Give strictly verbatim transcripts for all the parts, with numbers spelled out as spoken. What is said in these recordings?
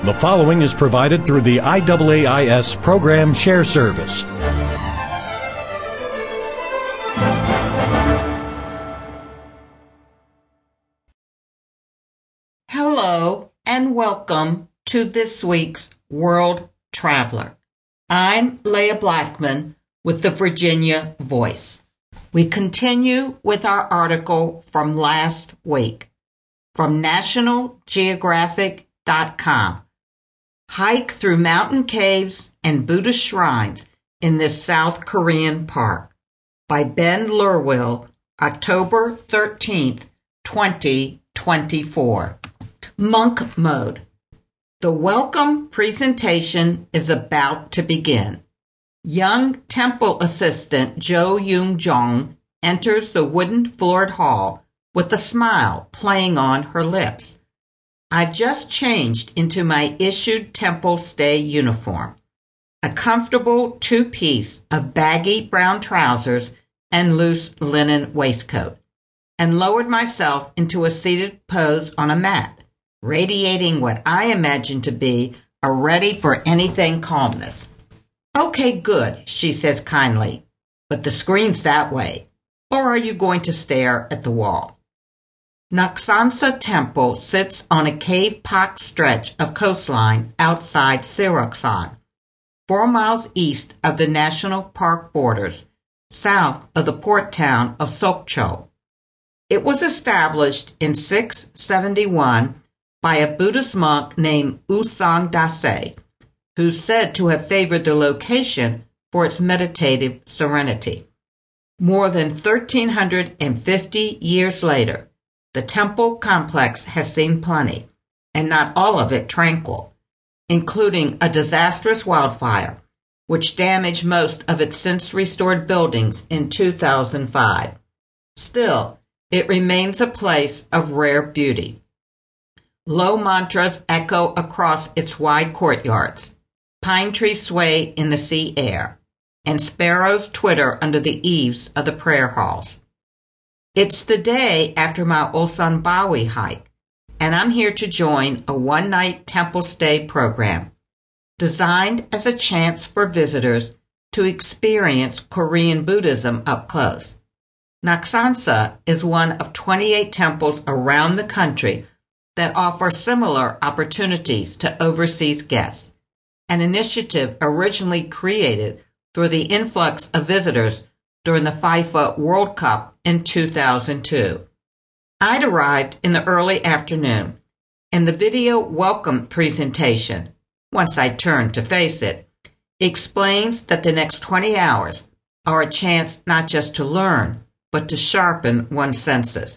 The following is provided through the I A A I S Program Share Service. Hello and welcome to this week's World Traveler. I'm Leah Blackman with the Virginia Voice. We continue with our article from last week from National Geographic dot com. Hike through mountain caves and Buddhist shrines in this South Korean park by Ben Lurwill, October thirteenth, twenty twenty-four. Monk Mode. The welcome presentation is about to begin. Young temple assistant Jo Young Jong enters the wooden floored hall with a smile playing on her lips. I've just changed into my issued temple stay uniform, a comfortable two-piece of baggy brown trousers and loose linen waistcoat, and lowered myself into a seated pose on a mat, radiating what I imagine to be a ready-for-anything calmness. Okay, good, she says kindly, but the screen's that way. Or are you going to stare at the wall? Naksansa Temple sits on a cave-pocked stretch of coastline outside Seoksan, four miles east of the national park borders, south of the port town of Sokcho. It was established in six seventy-one by a Buddhist monk named Usang Dase, who's said to have favored the location for its meditative serenity. More than one thousand three hundred fifty years later, the temple complex has seen plenty, and not all of it tranquil, including a disastrous wildfire, which damaged most of its since-restored buildings in two thousand five. Still, it remains a place of rare beauty. Low mantras echo across its wide courtyards, pine trees sway in the sea air, and sparrows twitter under the eaves of the prayer halls. It's the day after my Osanbawi hike, and I'm here to join a one-night temple stay program designed as a chance for visitors to experience Korean Buddhism up close. Naksansa is one of twenty-eight temples around the country that offer similar opportunities to overseas guests, an initiative originally created through the influx of visitors during the FIFA World Cup in two thousand two. I'd arrived in the early afternoon, and the video welcome presentation, once I turned to face it, explains that the next twenty hours are a chance not just to learn, but to sharpen one's senses.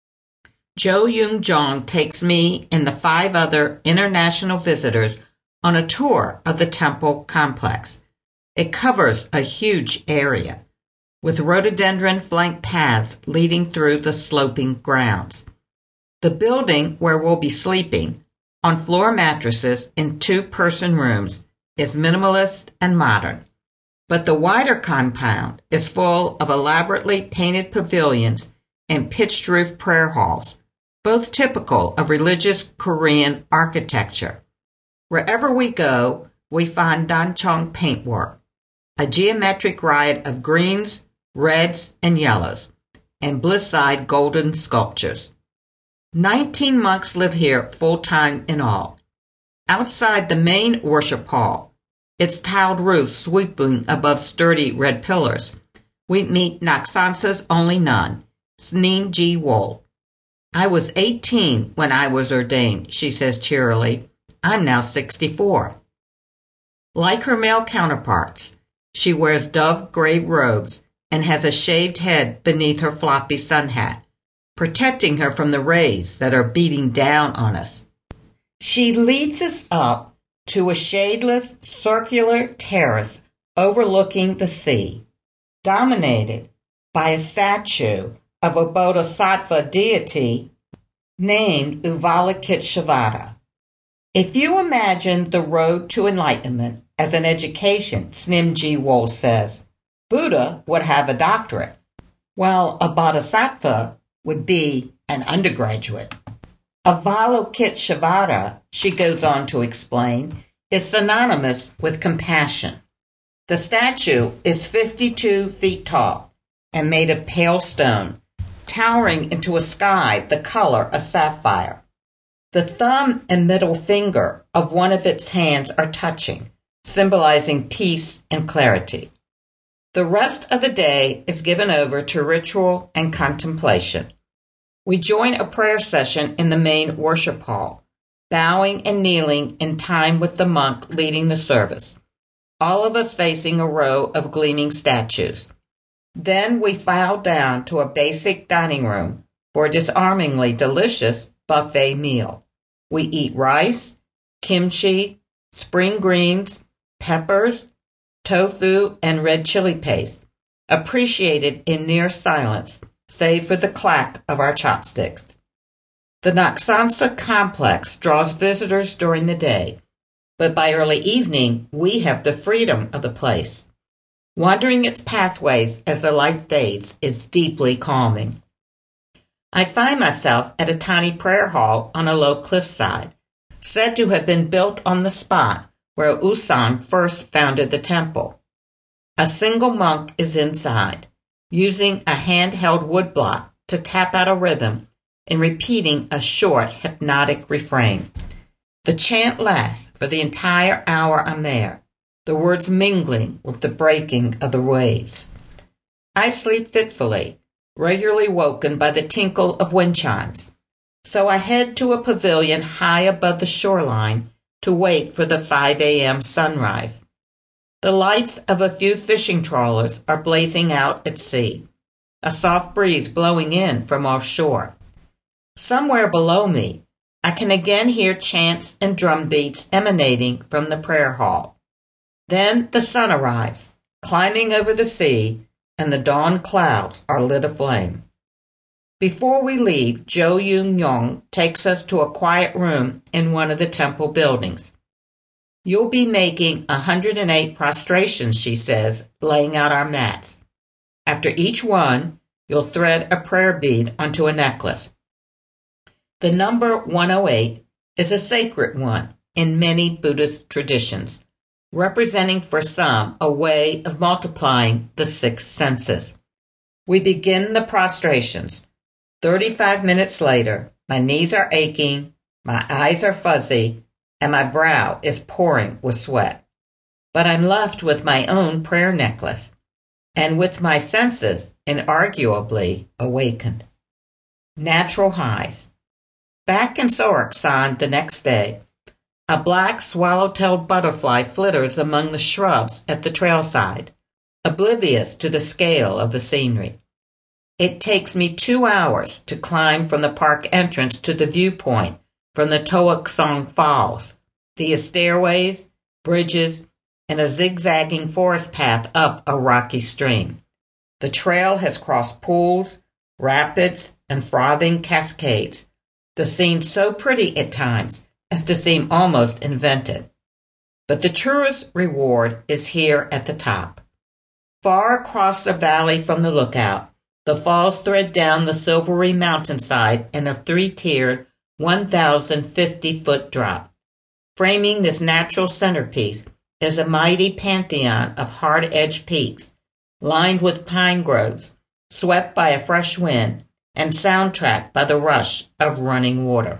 Jo Young Jong takes me and the five other international visitors on a tour of the temple complex. It covers a huge area, with rhododendron-flanked paths leading through the sloping grounds. The building where we'll be sleeping, on floor mattresses in two-person rooms, is minimalist and modern. But the wider compound is full of elaborately painted pavilions and pitched-roof prayer halls, both typical of religious Korean architecture. Wherever we go, we find danchong paintwork, a geometric riot of greens, reds, and yellows, and bliss-eyed golden sculptures. Nineteen monks live here full-time in all. Outside the main worship hall, its tiled roof sweeping above sturdy red pillars, we meet Naksansa's only nun, Sneem Ji Wol. I was eighteen when I was ordained, she says cheerily. I'm now sixty-four. Like her male counterparts, she wears dove-gray robes and has a shaved head beneath her floppy sun hat, protecting her from the rays that are beating down on us. She leads us up to a shadeless circular terrace overlooking the sea, dominated by a statue of a bodhisattva deity named Avalokiteshvara. If you imagine the road to enlightenment as an education, Sneem Ji Wol says, Buddha would have a doctorate, while a bodhisattva would be an undergraduate. Avalokiteshvara, she goes on to explain, is synonymous with compassion. The statue is fifty-two feet tall and made of pale stone, towering into a sky the color of sapphire. The thumb and middle finger of one of its hands are touching, symbolizing peace and clarity. The rest of the day is given over to ritual and contemplation. We join a prayer session in the main worship hall, bowing and kneeling in time with the monk leading the service, all of us facing a row of gleaming statues. Then we file down to a basic dining room for a disarmingly delicious buffet meal. We eat rice, kimchi, spring greens, peppers, tofu, and red chili paste, appreciated in near silence, save for the clack of our chopsticks. The Naksansa complex draws visitors during the day, but by early evening we have the freedom of the place. Wandering its pathways as the light fades is deeply calming. I find myself at a tiny prayer hall on a low cliffside, said to have been built on the spot where Usan first founded the temple. A single monk is inside, using a handheld woodblock to tap out a rhythm and repeating a short hypnotic refrain. The chant lasts for the entire hour I'm there, the words mingling with the breaking of the waves. I sleep fitfully, regularly woken by the tinkle of wind chimes, so I head to a pavilion high above the shoreline to wait for the five a.m. sunrise. The lights of a few fishing trawlers are blazing out at sea, a soft breeze blowing in from offshore. Somewhere below me, I can again hear chants and drum beats emanating from the prayer hall. Then the sun arrives, climbing over the sea, and the dawn clouds are lit aflame. Before we leave, Jo Yoon Young takes us to a quiet room in one of the temple buildings. You'll be making one hundred eight prostrations, she says, laying out our mats. After each one, you'll thread a prayer bead onto a necklace. The number one oh eight is a sacred one in many Buddhist traditions, representing for some a way of multiplying the six senses. We begin the prostrations. Thirty-five minutes later, my knees are aching, my eyes are fuzzy, and my brow is pouring with sweat. But I'm left with my own prayer necklace, and with my senses inarguably awakened. Natural highs. Back in Soroksan the next day, a black swallow-tailed butterfly flitters among the shrubs at the trailside, oblivious to the scale of the scenery. It takes me two hours to climb from the park entrance to the viewpoint from the Toaksong Falls, via stairways, bridges, and a zigzagging forest path up a rocky stream. The trail has crossed pools, rapids, and frothing cascades, the scene so pretty at times as to seem almost invented. But the tourist reward is here at the top. Far across the valley from the lookout, the falls thread down the silvery mountainside in a three-tiered, one thousand fifty foot drop. Framing this natural centerpiece is a mighty pantheon of hard-edged peaks, lined with pine groves, swept by a fresh wind, and soundtracked by the rush of running water.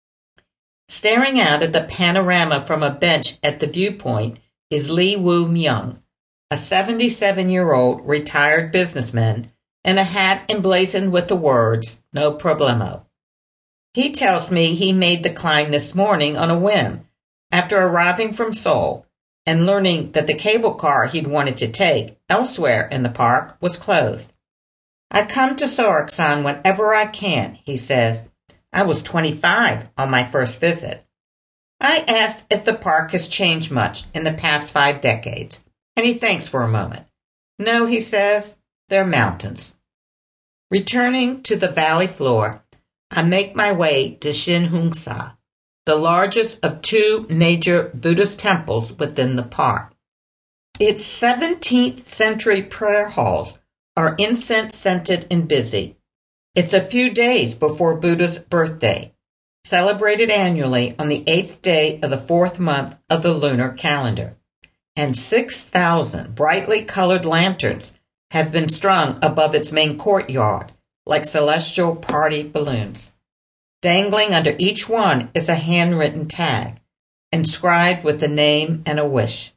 Staring out at the panorama from a bench at the viewpoint is Lee Woo Myung, a seventy-seven-year-old retired businessman in a hat emblazoned with the words, "No problemo." He tells me he made the climb this morning on a whim, after arriving from Seoul and learning that the cable car he'd wanted to take elsewhere in the park was closed. "I come to Soroksan whenever I can," he says. "I was twenty-five on my first visit." I asked if the park has changed much in the past five decades, and he thinks for a moment. "No," he says, "they're mountains." Returning to the valley floor, I make my way to Shinhungsa, the largest of two major Buddhist temples within the park. Its seventeenth century prayer halls are incense-scented and busy. It's a few days before Buddha's birthday, celebrated annually on the eighth day of the fourth month of the lunar calendar. And six thousand brightly colored lanterns have been strung above its main courtyard like celestial party balloons. Dangling under each one is a handwritten tag, inscribed with a name and a wish.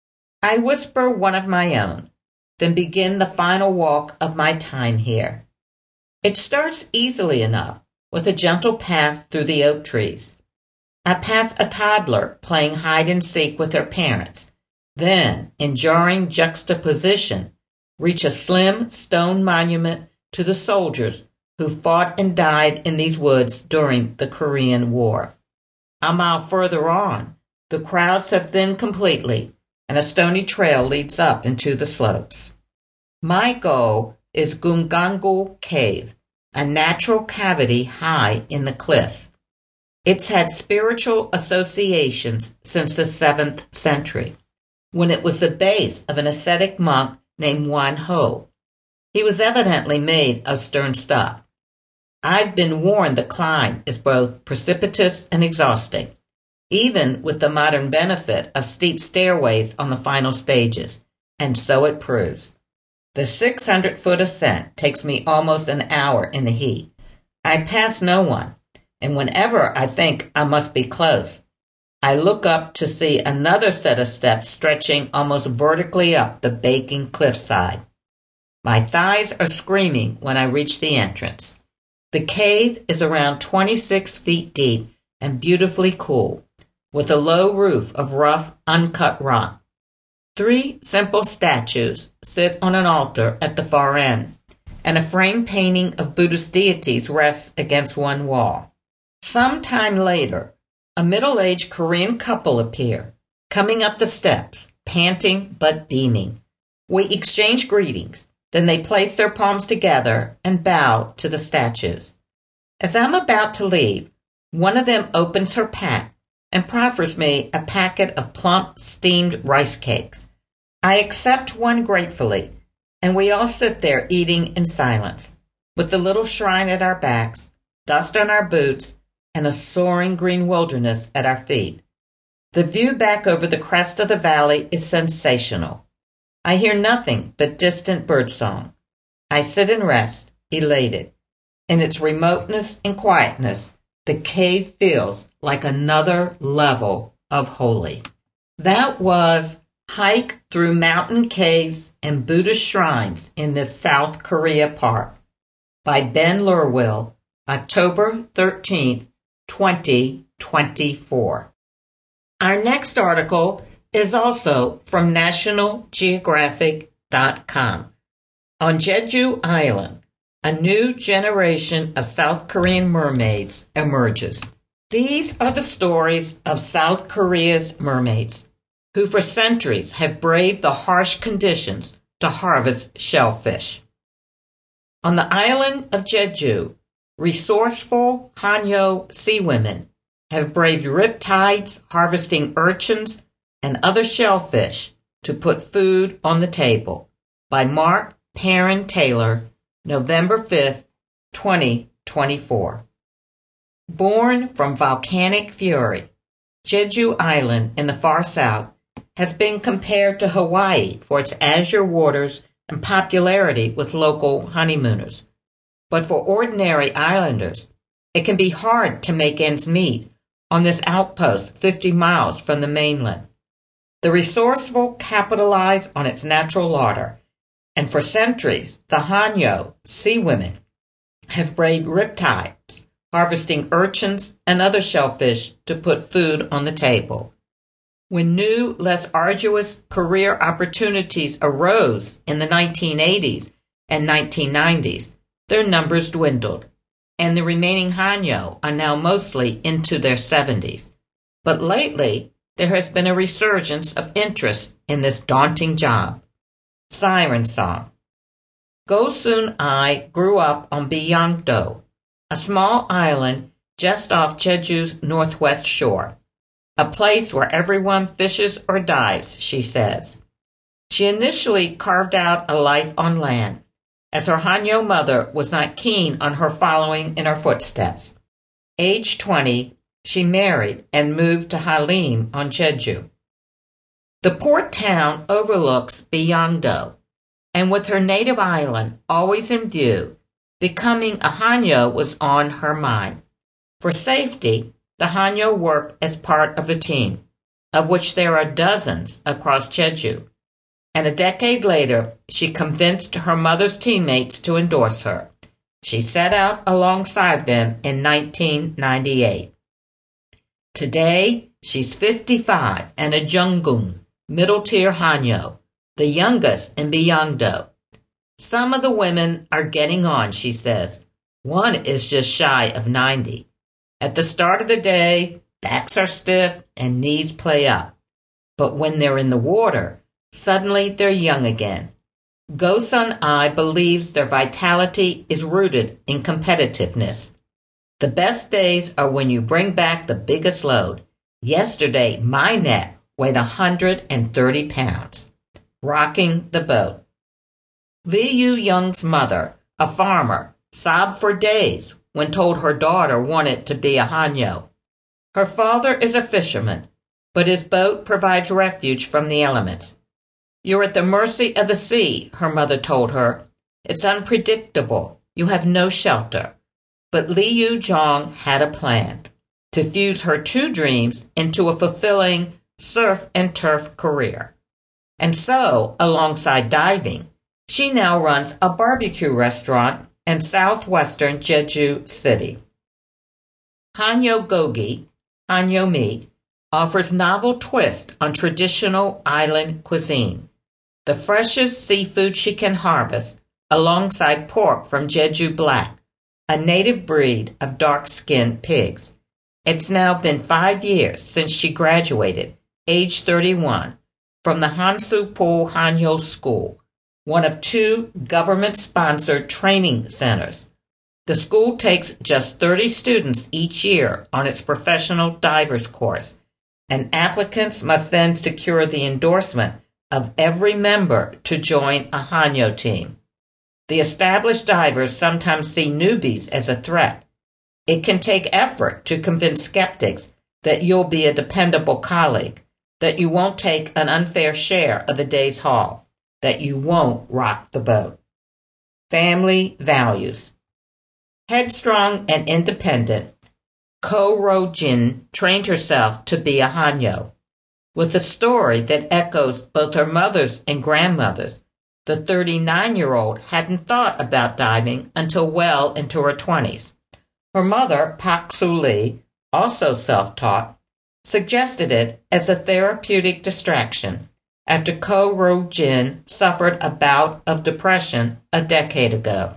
I whisper one of my own, then begin the final walk of my time here. It starts easily enough, with a gentle path through the oak trees. I pass a toddler playing hide-and-seek with her parents, then, in jarring juxtaposition, reach a slim stone monument to the soldiers who fought and died in these woods during the Korean War. A mile further on, the crowds have thinned completely, and a stony trail leads up into the slopes. My goal is Gungangu Cave, a natural cavity high in the cliff. It's had spiritual associations since the seventh century, when it was the base of an ascetic monk named Wan Ho. He was evidently made of stern stuff. I've been warned the climb is both precipitous and exhausting, even with the modern benefit of steep stairways on the final stages, and so it proves. The six hundred foot ascent takes me almost an hour in the heat. I pass no one, and whenever I think I must be close, I look up to see another set of steps stretching almost vertically up the baking cliffside. My thighs are screaming when I reach the entrance. The cave is around twenty-six feet deep and beautifully cool, with a low roof of rough, uncut rock. Three simple statues sit on an altar at the far end, and a framed painting of Buddhist deities rests against one wall. Some time later, a middle-aged Korean couple appear, coming up the steps, panting but beaming. We exchange greetings. Then they place their palms together and bow to the statues. As I'm about to leave, one of them opens her pack and proffers me a packet of plump, steamed rice cakes. I accept one gratefully, and we all sit there eating in silence, with the little shrine at our backs, dust on our boots, and a soaring green wilderness at our feet. The view back over the crest of the valley is sensational. I hear nothing but distant birdsong. I sit and rest, elated. In its remoteness and quietness, the cave feels like another level of holy. That was Hike Through Mountain Caves and Buddhist Shrines in the South Korea Park by Ben Lurwill, October thirteenth, twenty twenty-four. Our next article is also from National Geographic dot com. On Jeju Island, a new generation of South Korean mermaids emerges. These are the stories of South Korea's mermaids, who for centuries have braved the harsh conditions to harvest shellfish. On the island of Jeju, resourceful Hanyo sea women have braved riptides, harvesting urchins and other shellfish to put food on the table. By Mark Perrin Taylor, November fifth, twenty twenty-four. Born from volcanic fury, Jeju Island in the far south has been compared to Hawaii for its azure waters and popularity with local honeymooners. But for ordinary islanders, it can be hard to make ends meet on this outpost fifty miles from the mainland. The resourceful capitalize on its natural larder, and for centuries, the Hanyo sea women have braved riptides, harvesting urchins and other shellfish to put food on the table. When new, less arduous career opportunities arose in the nineteen eighties and nineteen nineties, their numbers dwindled, and the remaining Hanyo are now mostly into their seventies. But lately, there has been a resurgence of interest in this daunting job. Siren Song. Go Soon I grew up on Byongdo, a small island just off Jeju's northwest shore, a place where everyone fishes or dives, she says. She initially carved out a life on land, as her Hanyo mother was not keen on her following in her footsteps. Age twenty, she married and moved to Halim on Jeju. The port town overlooks Byongdo, and with her native island always in view, becoming a Hanyo was on her mind. For safety, the Hanyo worked as part of a team, of which there are dozens across Jeju. And a decade later, she convinced her mother's teammates to endorse her. She set out alongside them in nineteen ninety-eight. Today, she's fifty-five and a Junggung, middle-tier Hanyo, the youngest in Byongdo. Some of the women are getting on, she says. One is just shy of ninety. At the start of the day, backs are stiff and knees play up. But when they're in the water, suddenly they're young again. Go-Sun Ai believes their vitality is rooted in competitiveness. The best days are when you bring back the biggest load. Yesterday, my net weighed one hundred thirty pounds. Rocking the boat. Lee Yu-young's mother, a farmer, sobbed for days when told her daughter wanted to be a Hanyo. Her father is a fisherman, but his boat provides refuge from the elements. You're at the mercy of the sea, her mother told her. It's unpredictable. You have no shelter. But Lee Yu-jong had a plan to fuse her two dreams into a fulfilling surf and turf career. And so, alongside diving, she now runs a barbecue restaurant in southwestern Jeju City. Hanyo Gogi, Hanyo Meat, offers novel twist on traditional island cuisine. The freshest seafood she can harvest, alongside pork from Jeju Black, a native breed of dark-skinned pigs. It's now been five years since she graduated, age thirty-one, from the Hansupol Hanyo School, one of two government-sponsored training centers. The school takes just thirty students each year on its professional divers course, and applicants must then secure the endorsement of every member to join a Hanyo team. The established divers sometimes see newbies as a threat. It can take effort to convince skeptics that you'll be a dependable colleague, that you won't take an unfair share of the day's haul, that you won't rock the boat. Family values. Headstrong and independent, Ko Ro-jin trained herself to be a Hanyo. With a story that echoes both her mother's and grandmother's, the thirty-nine-year-old hadn't thought about diving until well into her twenties. Her mother, Pak Soo-lee, also self-taught, suggested it as a therapeutic distraction after Ko Ro-jin suffered a bout of depression a decade ago.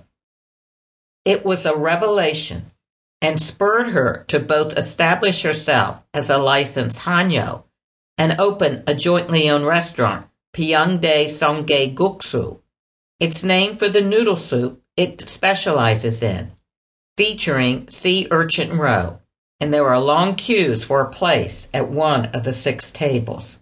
It was a revelation and spurred her to both establish herself as a licensed Hanyo and open a jointly owned restaurant, Pyeongdae Songgae Guksu. It's named for the noodle soup it specializes in, featuring sea urchin roe, and there are long queues for a place at one of the six tables.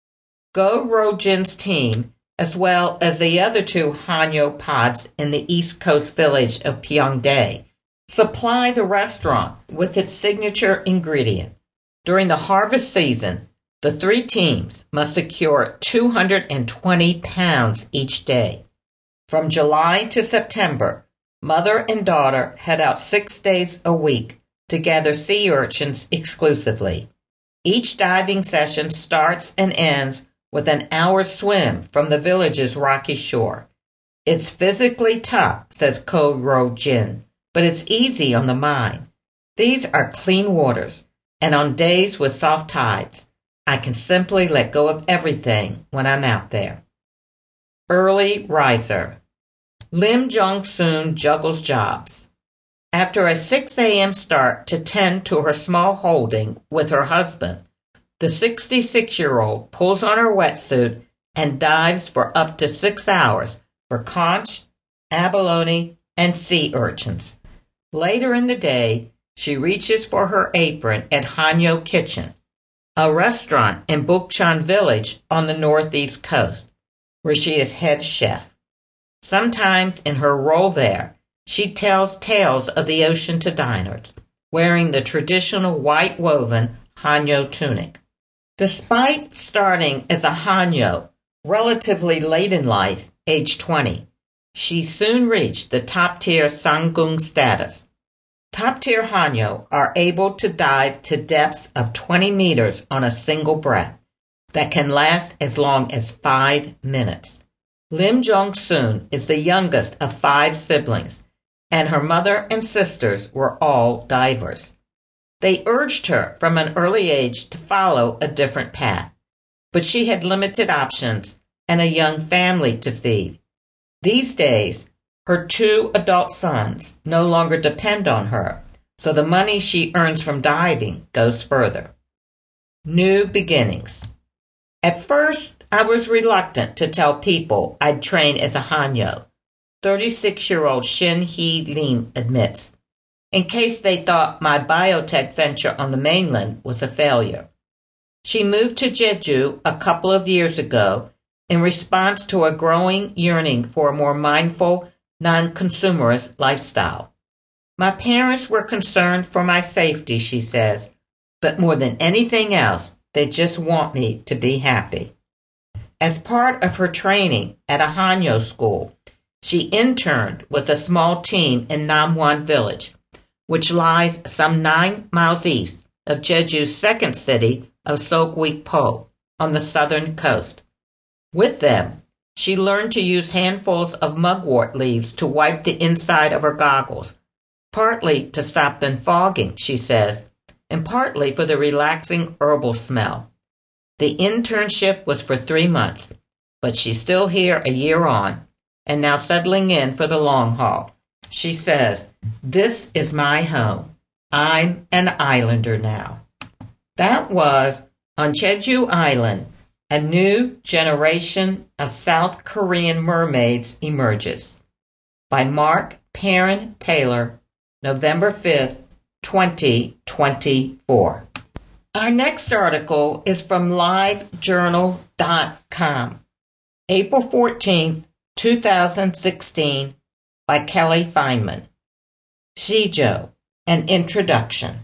Go Ro-jin's team, as well as the other two Hanyo pods in the east coast village of Pyeongdae, supply the restaurant with its signature ingredient. During the harvest season, the three teams must secure two hundred twenty pounds each day. From July to September, mother and daughter head out six days a week to gather sea urchins exclusively. Each diving session starts and ends with an hour's swim from the village's rocky shore. It's physically tough, says Ko Ro-jin, but it's easy on the mind. These are clean waters, and on days with soft tides, I can simply let go of everything when I'm out there. Early riser. Lim Jong-soon juggles jobs. After a six a.m. start to tend to her small holding with her husband, the sixty-six-year-old pulls on her wetsuit and dives for up to six hours for conch, abalone, and sea urchins. Later in the day, she reaches for her apron at Hanyo Kitchen, a restaurant in Bukchon Village on the northeast coast, where she is head chef. Sometimes in her role there, she tells tales of the ocean to diners, wearing the traditional white woven Hanyo tunic. Despite starting as a Hanyo relatively late in life, age twenty, she soon reached the top-tier Sangung status. Top-tier Hanyo are able to dive to depths of twenty meters on a single breath that can last as long as five minutes. Lim Jong-soon is the youngest of five siblings, and her mother and sisters were all divers. They urged her from an early age to follow a different path, but she had limited options and a young family to feed. These days, her two adult sons no longer depend on her, so the money she earns from diving goes further. New beginnings. At first, I was reluctant to tell people I'd train as a Hanyo, thirty-six-year-old Shin Hee Lim admits, in case they thought my biotech venture on the mainland was a failure. She moved to Jeju a couple of years ago in response to a growing yearning for a more mindful, non-consumerist lifestyle. My parents were concerned for my safety, she says, but more than anything else, they just want me to be happy. As part of her training at a Hanyo school, she interned with a small team in Namwan Village, which lies some nine miles east of Jeju's second city of Seogwipo on the southern coast. With them, she learned to use handfuls of mugwort leaves to wipe the inside of her goggles, partly to stop them fogging, she says, and partly for the relaxing herbal smell. The internship was for three months, but she's still here a year on, and now settling in for the long haul. She says, "This is my home. I'm an islander now." That was On Jeju Island, a new generation of South Korean mermaids emerges. By Mark Perrin Taylor, November fifth, twenty twenty-four. Our next article is from live journal dot com, April fourteenth, two thousand sixteen, by Kelly Feynman. Shijo, an introduction.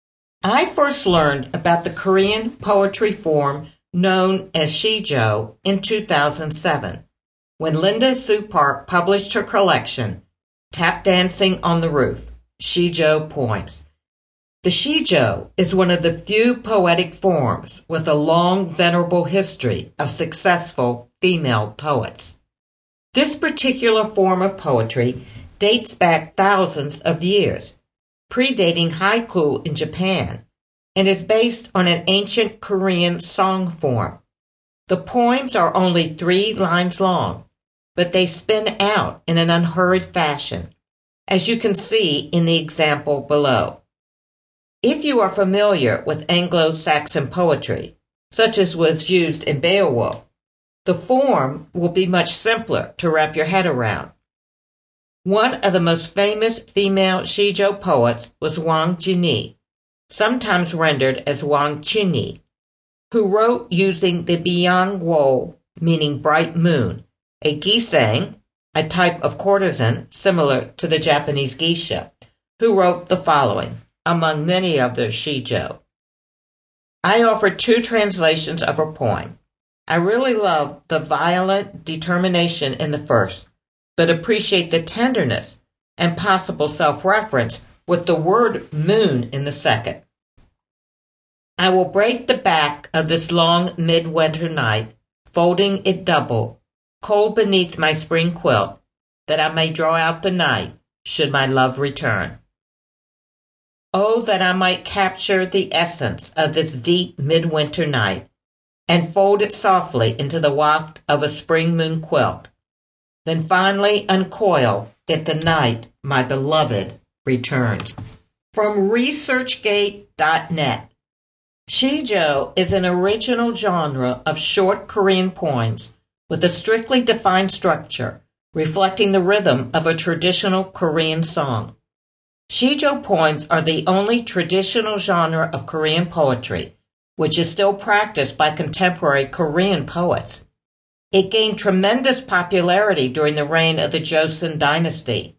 I first learned about the Korean poetry form known as Shijo in two thousand seven, when Linda Sue Park published her collection, Tap Dancing on the Roof, Shijo Poems. The Shijo is one of the few poetic forms with a long, venerable history of successful female poets. This particular form of poetry dates back thousands of years, predating haiku in Japan, and is based on an ancient Korean song form. The poems are only three lines long, but they spin out in an unhurried fashion, as you can see in the example below. If you are familiar with Anglo-Saxon poetry, such as was used in Beowulf, the form will be much simpler to wrap your head around. One of the most famous female Shijo poets was Wang Jinyi, sometimes rendered as Wang Chinyi, who wrote using the Byangwo, meaning bright moon, a gisang, a type of courtesan similar to the Japanese geisha, who wrote the following, among many other Shijo. I offer two translations of her poem. I really love the violent determination in the first, but appreciate the tenderness and possible self-reference with the word moon in the second. I will break the back of this long midwinter night, folding it double, cold beneath my spring quilt, that I may draw out the night, should my love return. Oh, that I might capture the essence of this deep midwinter night, and fold it softly into the waft of a spring moon quilt, then finally uncoil at the night my beloved returns. From ResearchGate dot net. Shijo is an original genre of short Korean poems with a strictly defined structure, reflecting the rhythm of a traditional Korean song. Shijo poems are the only traditional genre of Korean poetry which is still practiced by contemporary Korean poets. It gained tremendous popularity during the reign of the Joseon dynasty,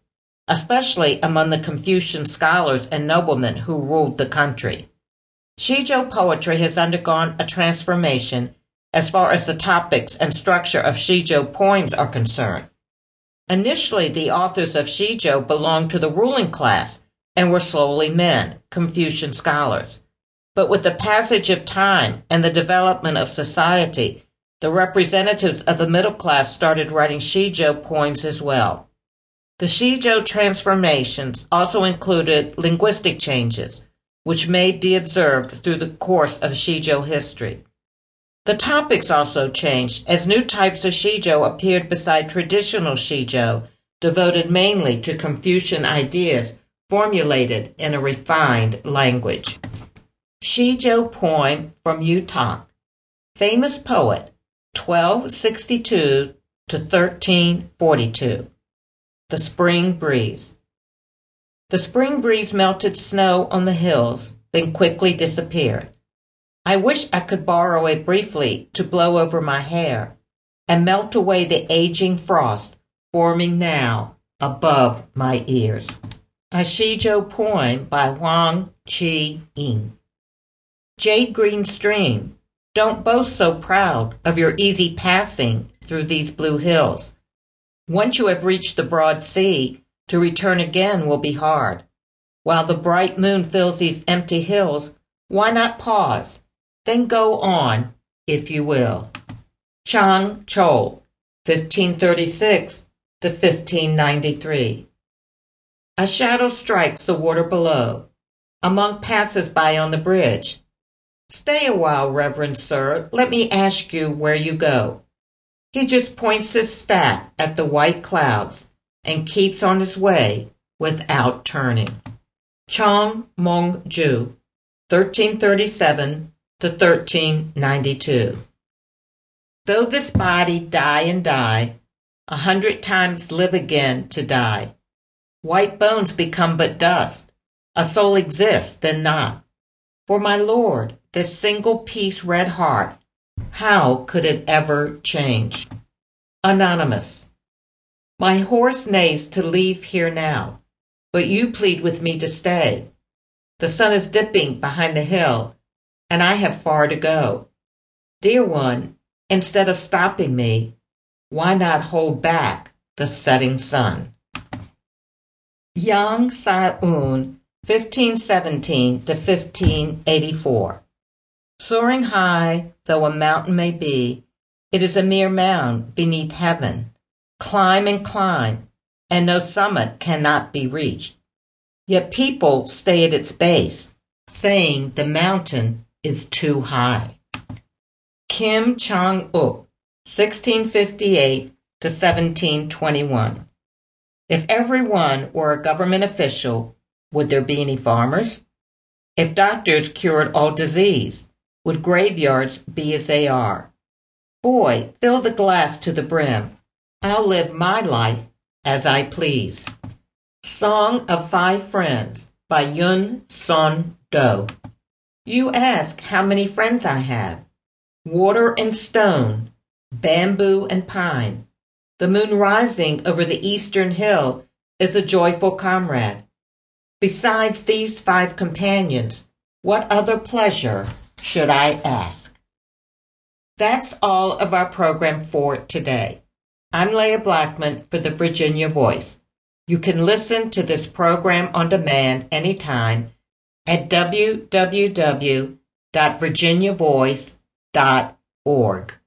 especially among the Confucian scholars and noblemen who ruled the country. Shizhou poetry has undergone a transformation as far as the topics and structure of Shizhou poems are concerned. Initially, the authors of Shizhou belonged to the ruling class and were solely men, Confucian scholars. But with the passage of time and the development of society, the representatives of the middle class started writing Shizhou poems as well. The Shizhou transformations also included linguistic changes, which may be observed through the course of Shizhou history. The topics also changed as new types of Shizhou appeared beside traditional Shizhou, devoted mainly to Confucian ideas formulated in a refined language. Shizhou poem from Yu Tak. Famous poet, twelve sixty-two to thirteen forty-two. The Spring Breeze. The spring breeze melted snow on the hills, then quickly disappeared. I wish I could borrow it briefly to blow over my hair and melt away the aging frost forming now above my ears. A Shizhou poem by Huang Qi-ying. Jade green stream, don't boast so proud of your easy passing through these blue hills. Once you have reached the broad sea, to return again will be hard. While the bright moon fills these empty hills, why not pause? Then go on, if you will. Chang Chou, fifteen thirty-six to fifteen ninety-three. A shadow strikes the water below. A monk passes by on the bridge. Stay a while, Reverend Sir. Let me ask you where you go. He just points his staff at the white clouds and keeps on his way without turning. Chong Mong Ju, thirteen thirty-seven to thirteen ninety-two. Though this body die and die, a hundred times live again to die. White bones become but dust, a soul exists, then not. For my Lord, this single piece red heart, how could it ever change? Anonymous. My horse neighs to leave here now, but you plead with me to stay. The sun is dipping behind the hill, and I have far to go. Dear one, instead of stopping me, why not hold back the setting sun? Yang Sa-un, fifteen seventeen to fifteen eighty-four. Soaring high, though a mountain may be, it is a mere mound beneath heaven. Climb and climb, and no summit cannot be reached. Yet people stay at its base, saying the mountain is too high. Kim Chang-uk, sixteen fifty-eight to seventeen twenty-one. If everyone were a government official, would there be any farmers? If doctors cured all disease, would graveyards be as they are? Boy, fill the glass to the brim. I'll live my life as I please. Song of Five Friends by Yun Sun Do. You ask how many friends I have. Water and stone, bamboo and pine. The moon rising over the eastern hill is a joyful comrade. Besides these five companions, what other pleasure should I ask? That's all of our program for today. I'm Leah Blackman for the Virginia Voice. You can listen to this program on demand anytime at w w w dot virginia voice dot org.